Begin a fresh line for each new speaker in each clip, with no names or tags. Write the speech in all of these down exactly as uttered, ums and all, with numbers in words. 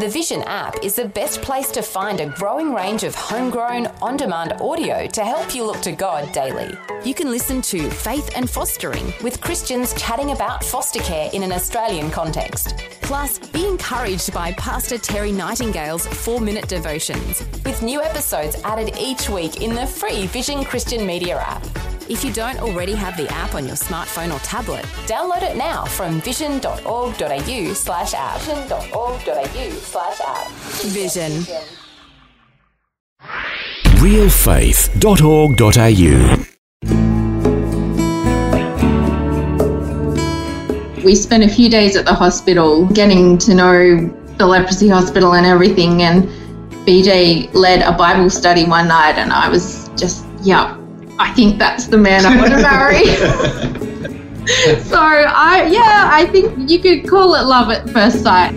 The Vision app is the best place to find a growing range of homegrown, on-demand audio to help you look to God daily. You can listen to Faith and Fostering with Christians chatting about foster care in an Australian context. Plus, be encouraged by Pastor Terry Nightingale's four-minute devotions, with new episodes added each week in the free Vision Christian Media app. If you don't already have the app on your smartphone or tablet, download it now from vision.org.au slash app. vision.org.au slash app. Vision.
real faith dot org dot a u.
We spent a few days at the hospital getting to know the leprosy hospital and everything, and B J led a Bible study one night, and I was just, yeah, I think that's the man I want to marry. So, I yeah, I think you could call it love at first sight.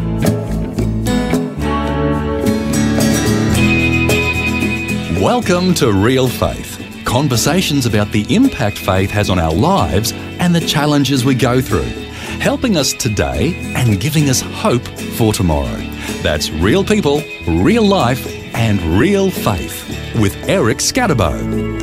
Welcome to Real Faith, conversations about the impact faith has on our lives and the challenges we go through, helping us today and giving us hope for tomorrow. That's real people, real life, and real faith with Eric Scatterbo.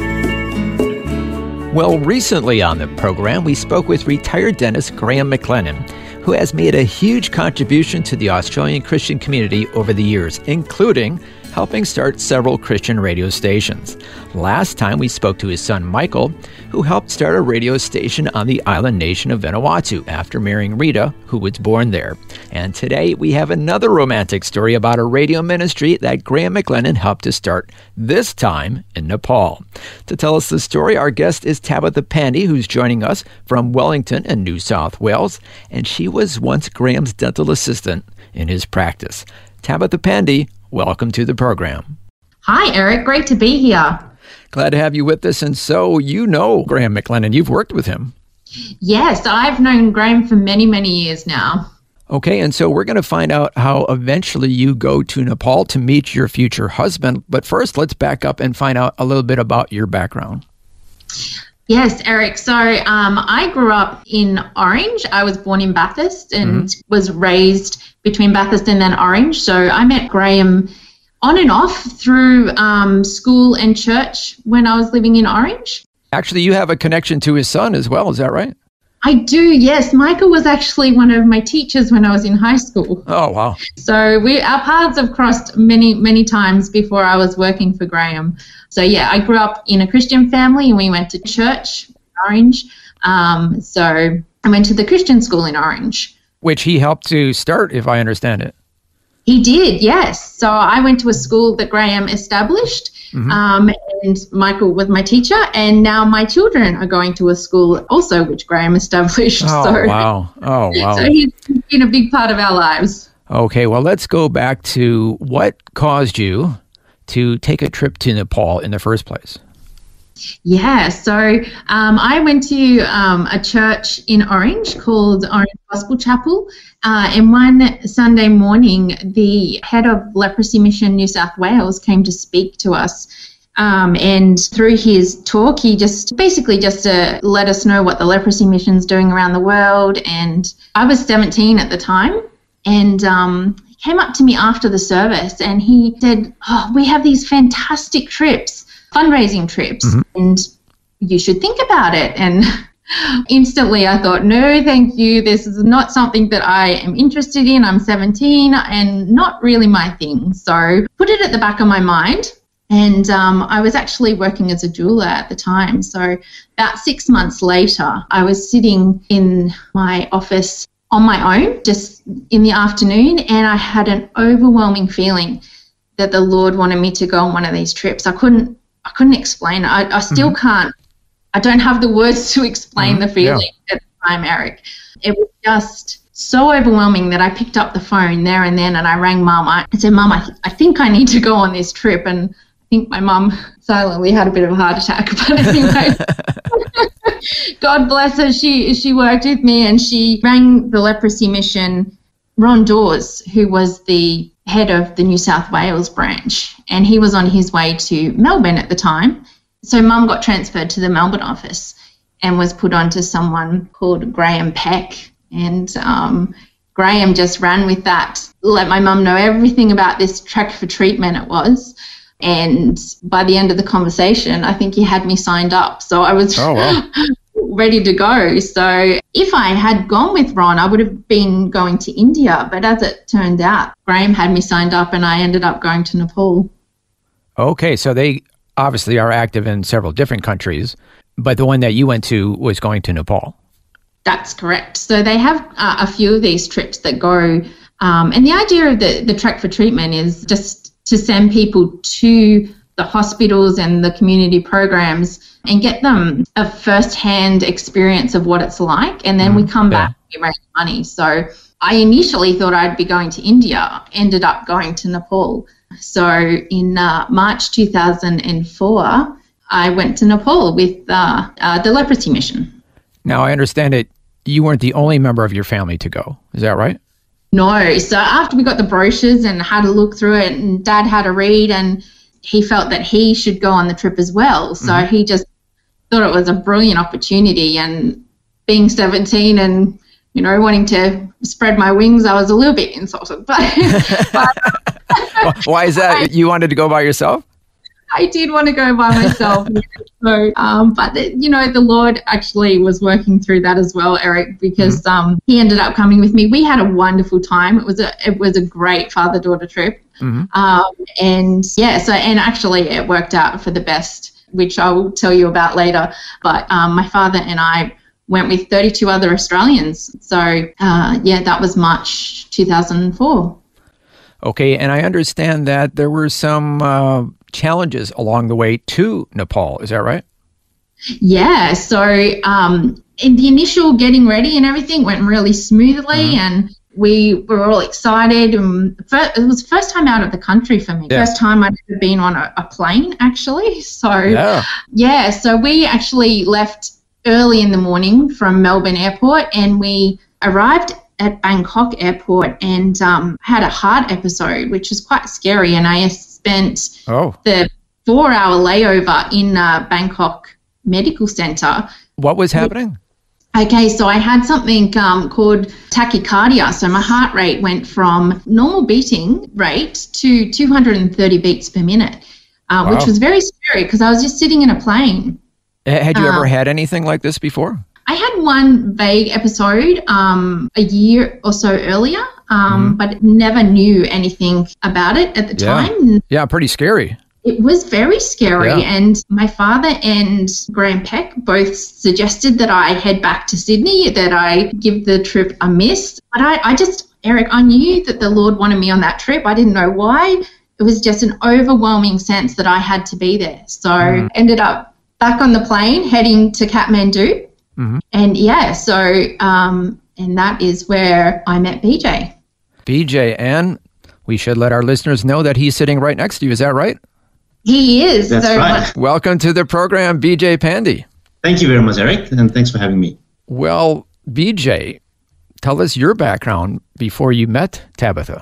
Well, recently on the program, we spoke with retired dentist Graham McLennan, who has made a huge contribution to the Australian Christian community over the years, including helping start several Christian radio stations. Last time we spoke to his son Michael, who helped start a radio station on the island nation of Vanuatu after marrying Rita, who was born there. And today we have another romantic story about a radio ministry that Graham McLennan helped to start, this time in Nepal. To tell us the story, our guest is Tabitha Pandey, who's joining us from Wellington in New South Wales, and she was once Graham's dental assistant in his practice. Tabitha Pandey, welcome to the program.
Hi, Eric. Great to be here.
Glad to have you with us. And so you know Graham McLennan. You've worked with him.
Yes, I've known Graham for many, many years now.
Okay, and so we're going to find out how eventually you go to Nepal to meet your future husband. But first, let's back up and find out a little bit about your background.
Yes, Eric. So um, I grew up in Orange. I was born in Bathurst and mm-hmm. was raised between Bathurst and then Orange. So I met Graham on and off through um, school and church when I was living in Orange.
Actually, you have a connection to his son as well. Is that right?
I do, yes. Michael was actually one of my teachers when I was in high school.
Oh, wow.
So we our paths have crossed many, many times before I was working for Graham. So, yeah, I grew up in a Christian family and we went to church in Orange. Um, so I went to the Christian school in Orange.
Which he helped to start, if I understand it.
He did, yes. So I went to a school that Graham established, mm-hmm. um, and Michael was my teacher, and now my children are going to a school also which Graham established.
Oh,
so,
wow. Oh, wow.
So he's been a big part of our lives.
Okay, well, let's go back to what caused you to take a trip to Nepal in the first place.
Yeah, so um, I went to um, a church in Orange called Orange Gospel Chapel, uh, and one Sunday morning, the head of Leprosy Mission New South Wales came to speak to us, um, and through his talk, he just basically just uh, let us know what the Leprosy Mission's doing around the world, and I was seventeen at the time, and um, he came up to me after the service, and he said, oh, we have these fantastic trips, fundraising trips, mm-hmm. and you should think about it. And instantly I thought, no, thank you. This is not something that I am interested in. I'm seventeen and not really my thing. So put it at the back of my mind. And um, I was actually working as a jeweler at the time. So about six months later, I was sitting in my office on my own, just in the afternoon, and I had an overwhelming feeling that the Lord wanted me to go on one of these trips. I couldn't I couldn't explain it. I, I still mm-hmm. can't. I don't have the words to explain mm-hmm. the feeling yeah. at the time, Eric. It was just so overwhelming that I picked up the phone there and then and I rang Mum. I said, Mum, I, th- I think I need to go on this trip. And I think my mum silently had a bit of a heart attack. But anyway, God bless her. She, she worked with me and she rang the Leprosy Mission, Ron Dawes, who was the head of the New South Wales branch, and he was on his way to Melbourne at the time. So Mum got transferred to the Melbourne office and was put on to someone called Graham Peck, and um, Graham just ran with that, let my mum know everything about this Trek for Treatment it was. And by the end of the conversation, I think he had me signed up. So I was oh, wow. ready to go. So if I had gone with Ron, I would have been going to India. But as it turned out, Graham had me signed up and I ended up going to Nepal. Okay, so they obviously are active in several different countries, but the one that you went to was going to Nepal. That's correct. So they have uh, a few of these trips that go, um, and the idea of the, the Trek for Treatment is just to send people to the hospitals and the community programs and get them a first-hand experience of what it's like, and then mm, we come yeah. back and we raise money. So I initially thought I'd be going to India, ended up going to Nepal. So in uh, March two thousand four, I went to Nepal with uh, uh, the leprosy mission. Now, I understand that you weren't the only member of your family to go. Is that right? No. So after we got the brochures and had a look through it, and Dad had a read, and he felt that he should go on the trip as well. So mm-hmm. he just thought it was a brilliant opportunity. And being seventeen and, you know, wanting to spread my wings, I was a little bit insulted. But, but why is that? I, you wanted to go by yourself? I did want to go by myself. So, um, but, the, you know, the Lord actually was working through that as well, Eric, because mm-hmm. um, he ended up coming with me. We had a wonderful time. It was a it was a great father-daughter trip. Mm-hmm. Um, and, yeah, so and actually it worked out for the best, which I will tell you about later. But um, my father and I went with thirty-two other Australians. So, uh, yeah, that was March two thousand four. Okay, and I understand that there were some uh, challenges along the way to Nepal. Is that right? Yeah, so um, in the initial getting ready and everything went really smoothly, mm-hmm. and we were all excited. And first, it was the first time out of the country for me. Yeah. First time I'd ever been on a, a plane, actually. So, yeah. yeah, so we actually left early in the morning from Melbourne Airport, and we arrived at Bangkok Airport and um, had a heart episode, which was quite scary. And I spent oh. the four-hour layover in uh, Bangkok Medical Centre. What was happening? Okay, so I had something um, called tachycardia. So my heart rate went from normal beating rate to two hundred thirty beats per minute, uh, wow. which was very scary because I was just sitting in a plane. Had you um, ever had anything like this before? I had one vague episode um, a year or so earlier, um, mm. but never knew anything about it at the yeah. time. Yeah, pretty scary. It was very scary. Yeah. And my father and Graham Peck both suggested that I head back to Sydney, that I give the trip a miss. But I, I just, Eric, I knew that the Lord wanted me on that trip. I didn't know why. It was just an overwhelming sense that I had to be there. So mm. ended up back on the plane heading to Kathmandu. Mm-hmm. And yeah, so, um, and that is where I met B J. B J, and we should let our listeners know that he's sitting right next to you. Is that right? He is. That's so right. Much- Welcome to the program, B J Pandey. Thank you very much, Eric, and thanks for having me. Well, B J, tell us your background before you met Tabitha.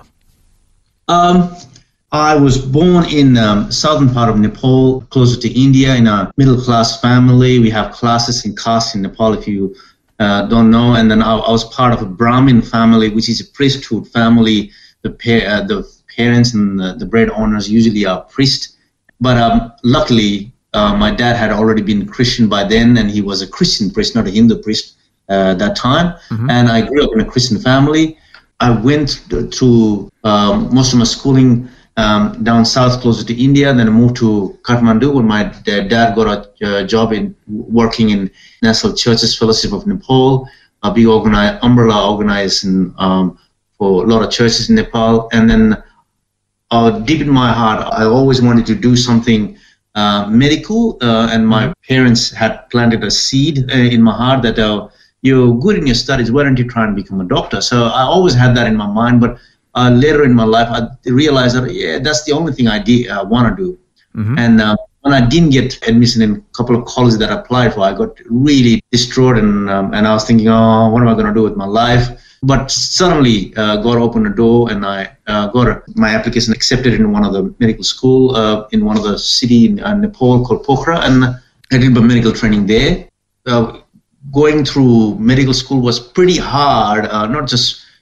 Um. I was born in um, southern part of Nepal, closer to India, in a middle-class family. We have classes in caste in Nepal, if you uh, don't know. And then I, I was part of a Brahmin family, which is a priesthood family. The pa- uh, the parents and the, the bread owners usually are priests. But um, luckily, uh, my dad had already been Christian by then, and he was a Christian priest, not a Hindu priest uh, at that time. Mm-hmm. And I grew up in a Christian family. I went through um, most of my schooling Um, down south, closer to India. Then I moved to Kathmandu when my dad got a uh, job in working in National Churches Fellowship of Nepal, a big organize, umbrella organization um, for a lot of churches in Nepal. And then uh, deep in my heart, I always wanted to do something uh, medical. Uh, and my parents had planted a seed uh, in my heart that uh, you're good in your studies, why don't you try and become a doctor? So I always had that in my mind, but Uh, later in my life, I realized that, yeah, that's the only thing I de- uh, want to do. Mm-hmm. And uh, when I didn't get admission in a couple of colleges that I applied for, I got really distraught, and um, and I was thinking, oh, what am I going to do with my life? But suddenly, uh, God opened a door, and I uh, got a, my application accepted in one of the medical school uh, in one of the city in uh, Nepal called Pokhara, and I did my medical training there. Uh, going through medical school was pretty hard, uh, not just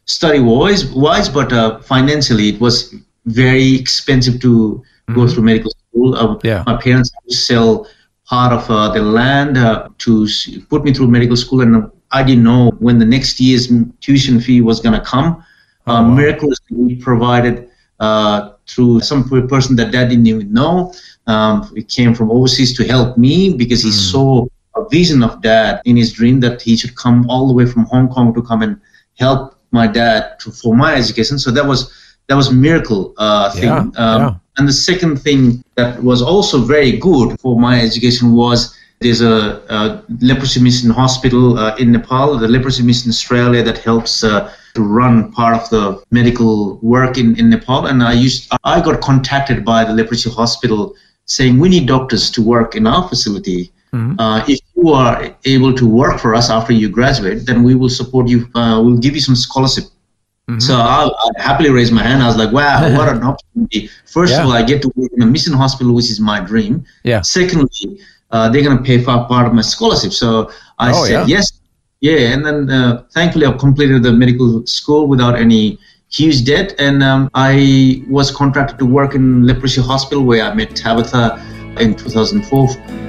study wise, wise but uh, financially it was very expensive to mm-hmm. go through medical school. Uh,
yeah.
My parents had to sell part of uh, the land uh, to put me through medical school, and I didn't know when the next year's tuition fee was going to come.
Oh,
uh,
wow.
Miraculously provided uh, through some person that Dad didn't even know. Um, it came from overseas to help me because he mm. saw a vision of Dad in his dream that he should come all the way from Hong Kong to come and help my dad to, for my education. So that was that was a miracle uh, thing.
Yeah,
um,
yeah.
And the second thing that was also very good for my education was there's a, a leprosy mission hospital uh, in Nepal, the leprosy mission Australia that helps uh, to run part of the medical work in, in Nepal. And I used I got contacted by the leprosy hospital saying we need doctors to work in our facility. Mm-hmm. Uh, if you are able to work for us after you graduate, then we will support you. Uh, we'll give you some scholarship. Mm-hmm. So I, I happily raised my hand. I was like, wow, what an opportunity. First yeah. of all, I get to work in a mission hospital, which is my dream.
Yeah.
Secondly, uh, they're going to pay for part of my scholarship. So I
oh,
said,
yeah.
yes. Yeah. And then uh, thankfully, I've completed the medical school without any huge debt. And um, I was contracted to work in leprosy hospital where I met Tabitha in two thousand four.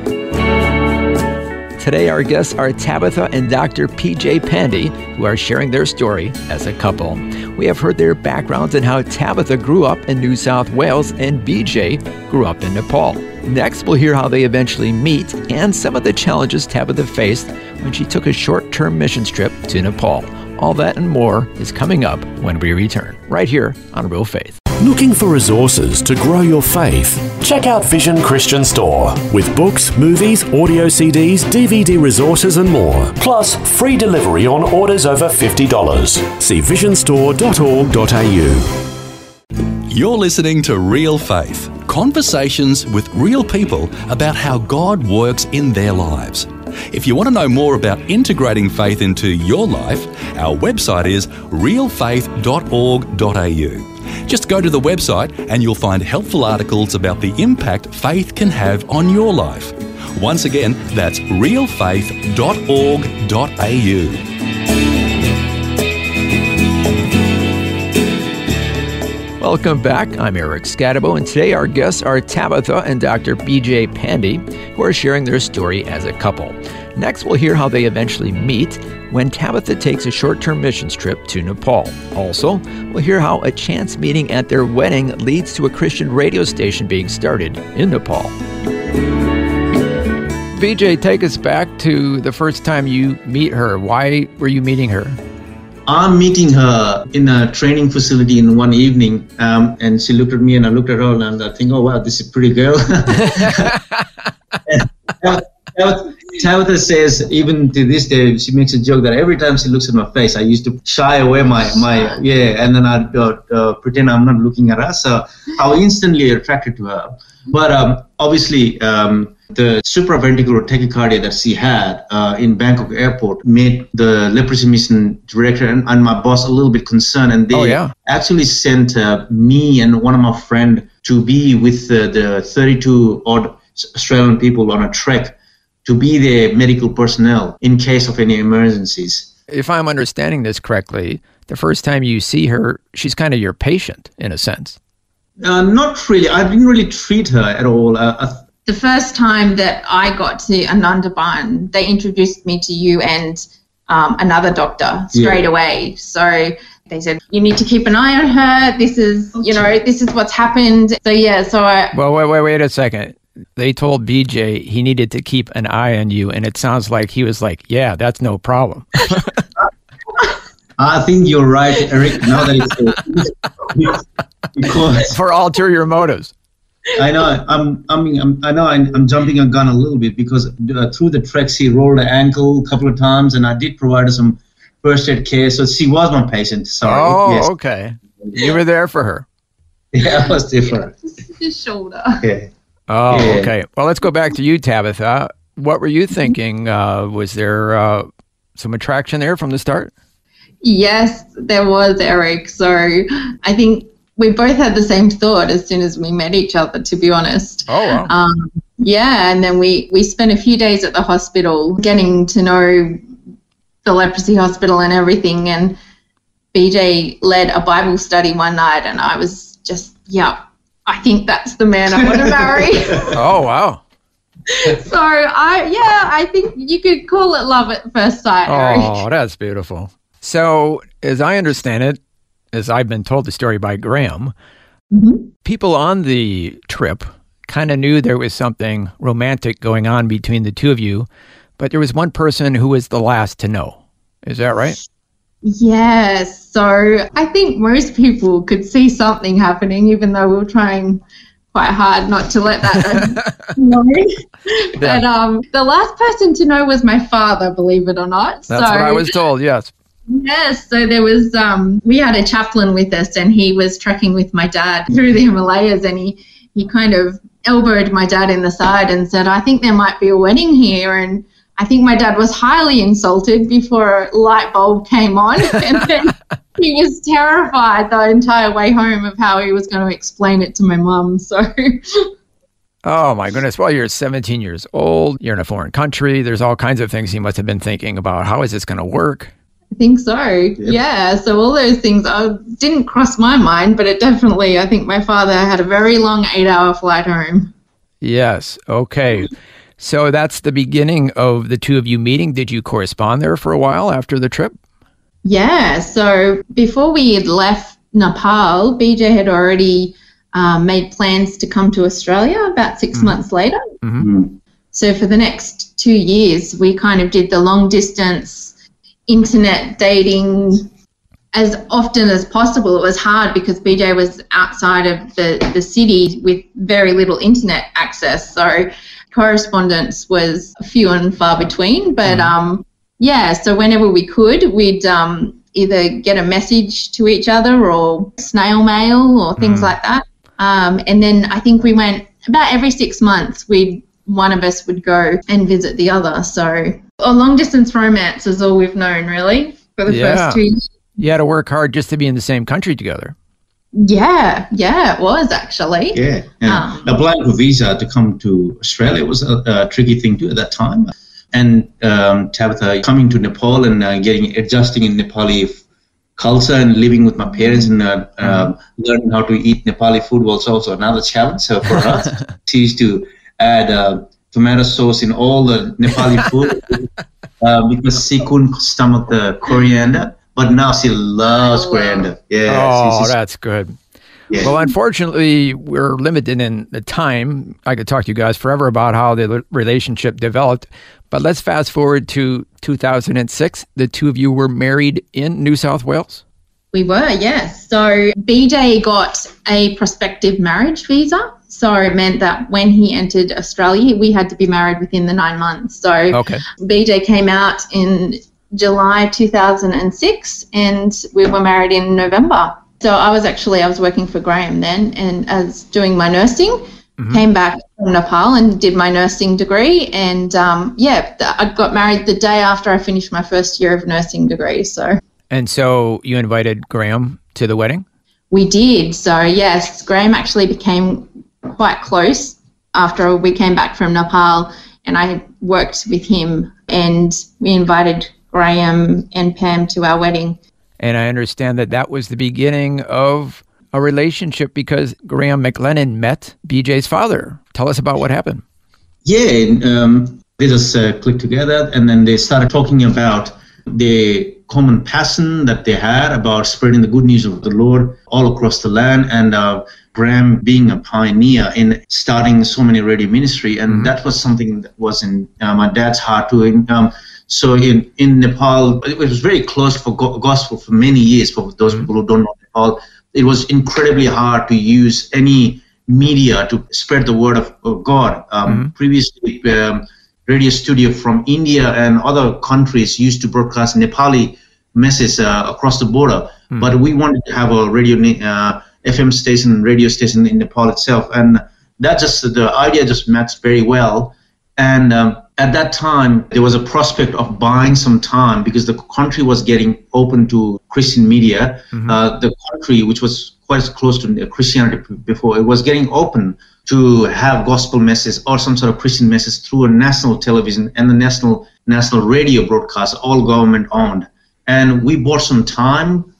Today, our guests are Tabitha and Doctor P J Pandey, who are sharing their story as a couple. We have heard their backgrounds and how Tabitha grew up in New South Wales and B J grew up in Nepal. Next, we'll hear how they eventually meet and some of the challenges Tabitha faced when she took a short-term missions trip to Nepal. All that and more is coming up when we return, right here on Real Faith.
Looking for resources to grow your faith? Check out Vision Christian Store with books, movies, audio C Ds, D V D resources and more. Plus, free delivery on orders over fifty dollars. See vision store dot org dot a u.
You're listening to Real Faith, conversations with real people about how God works in their lives. If you want to know more about integrating faith into your life, our website is real faith dot org dot a u. Just go to the website and you'll find helpful articles about the impact faith can have on your life. Once again, that's real faith dot org dot a u.
Welcome back. I'm Eric Scatabo, and today our guests are Tabitha and Doctor P J Pandey, who are sharing their story as a couple. Next, we'll hear how they eventually meet when Tabitha takes a short-term missions trip to Nepal. Also, we'll hear how a chance meeting at their wedding leads to a Christian radio station being started in Nepal. P J, take us back to the first time you meet her. Why were you meeting her?
I'm meeting her in a training facility in one evening, um, and she looked at me and I looked at her and I think, oh, wow, this is a pretty girl. Tabitha says, even to this day, she makes a joke that every time she looks at my face, I used to shy away my, my yeah, and then I'd uh, uh, pretend I'm not looking at her. So I was instantly attracted to her. But um, obviously, um, the supraventricular tachycardia that she had uh, in Bangkok airport made the leprosy mission director and, and my boss a little bit concerned. And they
oh, yeah.
actually sent uh, me and one of my friends to be with uh, the thirty-two odd Australian people on a trek to be their medical personnel in case of any emergencies.
If I'm understanding this correctly, the first time you see her, she's kind of your patient in a sense.
Uh, not really. I didn't really treat her at all. Uh, uh,
the first time that I got to Anandaban, they introduced me to you and um, another doctor straight yeah. away. So they said, you need to keep an eye on her. This is, you know, this is what's happened. So, yeah, so I...
Well, wait, wait, wait a second. They told B J he needed to keep an eye on you, and it sounds like he was like, yeah, that's no problem.
I think you're right, Eric, now that it's because
for ulterior motives.
I know, I'm, I'm, I'm I know I'm, I'm jumping a gun a little bit because uh, through the trek she rolled her ankle a couple of times, and I did provide her some first aid care, so she was my patient. Sorry.
Oh,
yes.
Okay. You were there for her.
Yeah, I was there for her.
His shoulder.
Yeah.
Oh,
yeah.
Okay. Well, let's go back to you, Tabitha. What were you thinking? Uh, was there uh, some attraction there from the start?
Yes, there was, Eric. So I think we both had the same thought as soon as we met each other, to be honest.
Oh, wow.
Um, yeah, and then we, we spent a few days at the hospital getting to know the leprosy hospital and everything. And B J led a Bible study one night, and I was just, yeah, I think that's the man I want to marry.
Oh, wow.
So, I yeah, I think you could call it love at first sight, Eric.
Oh, that's beautiful. So, as I understand it, as I've been told the story by Graham, mm-hmm. people on the trip kind of knew there was something romantic going on between the two of you, but there was one person who was the last to know. Is that right?
Yes. So I think most people could see something happening, even though we were trying quite hard not to let that know. Yeah. But um, the last person to know was my father, believe it or not.
That's
so,
what I was told, yes.
Yes. So there was, um, we had a chaplain with us, and he was trekking with my dad through the Himalayas, and he, he kind of elbowed my dad in the side and said, I think there might be a wedding here. And I think my dad was highly insulted before a light bulb came on. And then he was terrified the entire way home of how he was going to explain it to my mum. So,
oh my goodness. Well, you're seventeen years old. You're in a foreign country. There's all kinds of things he must have been thinking about. How is this going to work?
I think so. Yep. Yeah. So all those things uh, didn't cross my mind, but it definitely, I think my father had a very long eight hour flight home.
Yes. Okay. So that's the beginning of the two of you meeting. Did you correspond there for a while after the trip?
Yeah. So before we had left Nepal, B J had already um, made plans to come to Australia about six mm-hmm. months later. Mm-hmm. So for the next two years, we kind of did the long distance internet dating as often as possible. It was hard because B J was outside of the, the city with very little internet access. So correspondence was few and far between. But, um, yeah, so whenever we could, we'd um, either get a message to each other or snail mail or things mm. like that. Um, and then I think we went about every six months, we'd one of us would go and visit the other. So a long-distance romance is all we've known, really, for the
yeah.
first two years.
You had to work hard just to be in the same country together.
Yeah, yeah, it was actually.
Yeah, yeah. Um, applying for visa to come to Australia was a, a tricky thing too at that time. And um, Tabitha coming to Nepal and uh, getting adjusting in Nepali f- culture and living with my parents and uh, mm-hmm. uh, learning how to eat Nepali food was also another challenge. So for us, she used to add uh, tomato sauce in all the Nepali food uh, because she couldn't stomach the coriander. But now she loves coriander. Yeah.
Oh, she's, she's, that's good. Yeah. Well, unfortunately, we're limited in the time. I could talk to you guys forever about how the relationship developed. But let's fast forward to two thousand six. The two of you were married in New South Wales?
We were, yes. So B J got a prospective marriage visa. So it meant that when he entered Australia, we had to be married within the nine months. So okay. B J came out in July two thousand six and we were married in November. So I was actually, I was working for Graham then and as doing my nursing, mm-hmm. came back from Nepal and did my nursing degree. And um, yeah, I got married the day after I finished my first year of nursing degree. So.
And so you invited Graham to the wedding?
We did. So yes, Graham actually became quite close after we came back from Nepal and I worked with him and we invited Graham and Pam to our wedding.
And I understand that that was the beginning of a relationship because Graham McLennan met B J's father. Tell us about what happened.
Yeah, um, they just uh, clicked together and then they started talking about the common passion that they had about spreading the good news of the Lord all across the land and uh, Graham being a pioneer in starting so many radio ministry. And mm-hmm. that was something that was in uh, my dad's heart too. And, um, so in, in Nepal, it was very close for go- gospel for many years. For those mm-hmm. people who don't know Nepal, it was incredibly hard to use any media to spread the word of, of God. Um, mm-hmm. Previously, um, radio studio from India and other countries used to broadcast Nepali message uh, across the border. Mm-hmm. But we wanted to have a radio uh, F M station, radio station in Nepal itself. And that just, the idea just matched very well. And um, at that time, there was a prospect of buying some time because the country was getting open to Christian media. Mm-hmm. Uh, the country, which was quite close to Christianity before, it was getting open to have gospel message or some sort of Christian message through a national television and the national national radio broadcast, all government owned. And we bought some time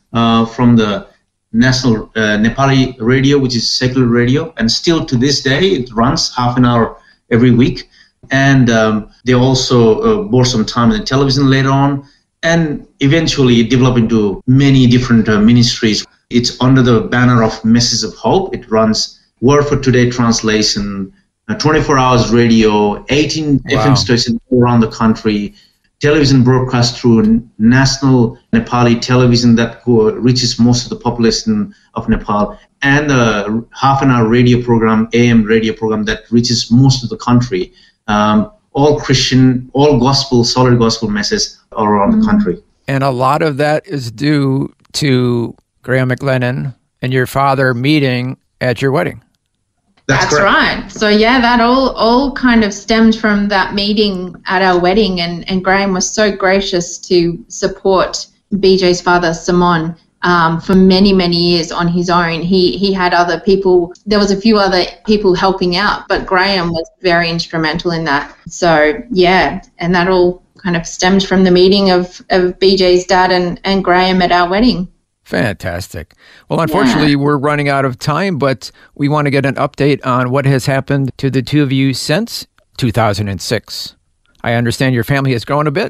uh, from the National uh, Nepali radio, which is secular radio, and still to this day it runs half an hour every week. And um, they also uh, bore some time in the television later on, and eventually developed into many different uh, ministries. It's under the banner of Message of Hope. It runs Word for Today translation, uh, twenty-four hours radio, eighteen wow. F M stations around the country, television broadcast through national Nepali television that go, reaches most of the population of Nepal, and a half an hour radio program, A M radio program that reaches most of the country. Um, all Christian, all gospel, solid gospel messages all around mm-hmm. the country.
And a lot of that is due to Graham McLennan and your father meeting at your wedding.
That's,
That's right. So yeah, that all all kind of stemmed from that meeting at our wedding, and, and Graham was so gracious to support B J's father, Simon, um, for many, many years on his own. He he had other people, there was a few other people helping out, but Graham was very instrumental in that. So yeah, and that all kind of stemmed from the meeting of, of B J's dad and, and Graham at our wedding.
Fantastic. Well, unfortunately, yeah. we're running out of time, but we want to get an update on what has happened to the two of you since two thousand six. I understand your family has grown a bit.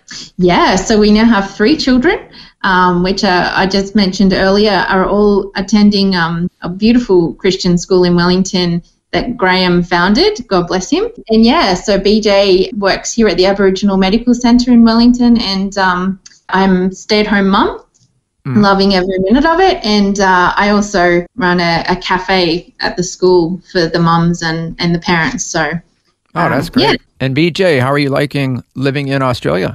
Yeah, so we now have three children, um, which uh, I just mentioned earlier, are all attending um, a beautiful Christian school in Wellington that Graham founded, God bless him. And yeah, so B J works here at the Aboriginal Medical Centre in Wellington, and um, I'm stay-at-home mum. Mm. Loving every minute of it. And uh, I also run a, a cafe at the school for the mums and, and the parents. So,
oh, that's great. Yeah. And B J, how are you liking living in Australia?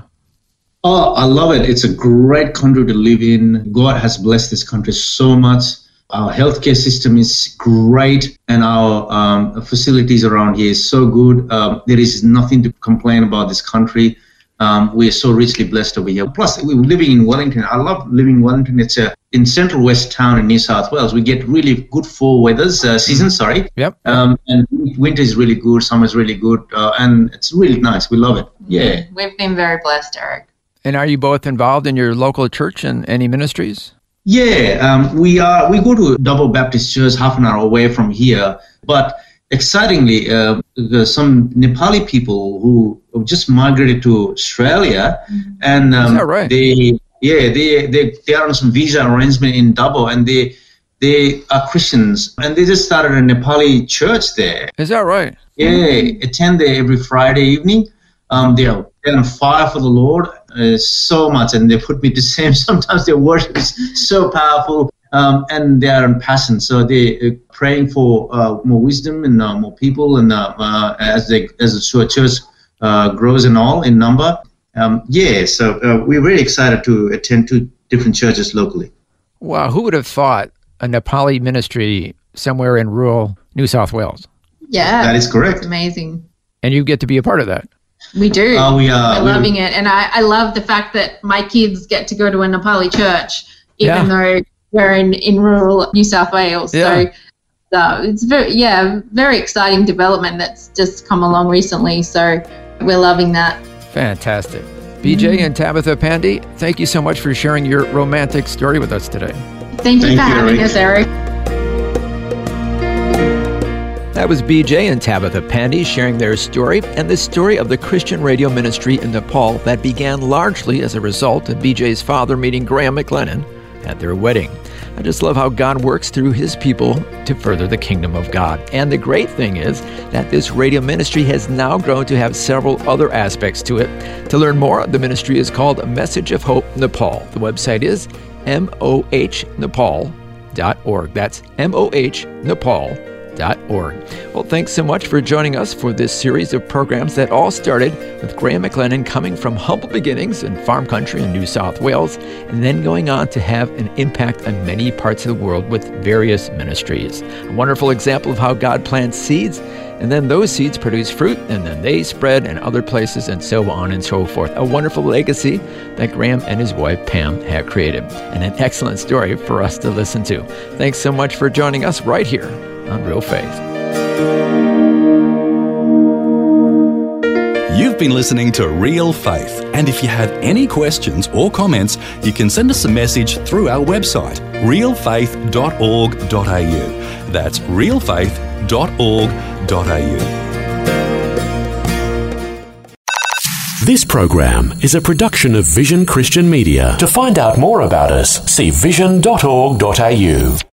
Oh, I love it. It's a great country to live in. God has blessed this country so much. Our healthcare system is great, and our um, facilities around here is so good. Um, there is nothing to complain about this country. Um, we are so richly blessed over here. Plus, we're living in Wellington. I love living in Wellington. It's a in central west town in New South Wales. We get really good fall weathers, uh, season, sorry.
Yep.
Um, and winter is really good, summer is really good, uh, and it's really nice. We love it. Yeah.
We've been very blessed, Eric.
And are you both involved in your local church and any ministries?
Yeah, um, we are. We go to Double Baptist Church half an hour away from here, but excitingly, uh, there's some Nepali people who have just migrated to Australia, mm-hmm. and um,
Is that right?
they, yeah, they they they are on some visa arrangement in Dubbo, and they they are Christians, and they just started a Nepali church there.
Is that right?
Yeah, mm-hmm. attend there every Friday evening. Um, they're they're on fire for the Lord uh, so much, and they put me to shame. Sometimes their worship is so powerful. Um, and they are in passion, so they're praying for uh, more wisdom and uh, more people, and uh, uh, as they as the church uh, grows and all in number. Um, yeah, so uh, we're very excited to attend two different churches locally.
Wow, who would have thought a Nepali ministry somewhere in rural New South Wales?
Yeah,
that is correct.
It's amazing,
and you get to be a part of that.
We do.
Uh, we are
We're loving it, and I, I love the fact that my kids get to go to a Nepali church, even
yeah.
though we're in, in rural New South Wales.
Yeah.
So uh, it's very, yeah, very exciting development that's just come along recently. So we're loving that.
Fantastic. B J mm-hmm. and Tabitha Pandey, thank you so much for sharing your romantic story with us today.
Thank you
thank
for
you,
having
Eric.
us, Eric.
That was B J and Tabitha Pandey sharing their story and the story of the Christian radio ministry in Nepal that began largely as a result of B J's father meeting Graham McLennan at their wedding. I just love how God works through his people to further the kingdom of God. And the great thing is that this radio ministry has now grown to have several other aspects to it. To learn more, the ministry is called Message of Hope Nepal. The website is m o h nepal dot org. That's m o h nepal dot org. Well, thanks so much for joining us for this series of programs that all started with Graham McLennan coming from humble beginnings in farm country in New South Wales and then going on to have an impact on many parts of the world with various ministries. A wonderful example of how God plants seeds, and then those seeds produce fruit, and then they spread in other places, and so on and so forth. A wonderful legacy that Graham and his wife Pam have created, and an excellent story for us to listen to. Thanks so much for joining us right here on Real Faith.
You've You've been listening to Real Faith, and if you have any questions or comments, you can send us a message through our website, real faith dot org dot a u. That's real faith dot org dot a u.
This program is a production of Vision Christian Media. To find out more about us, see vision dot org dot a u.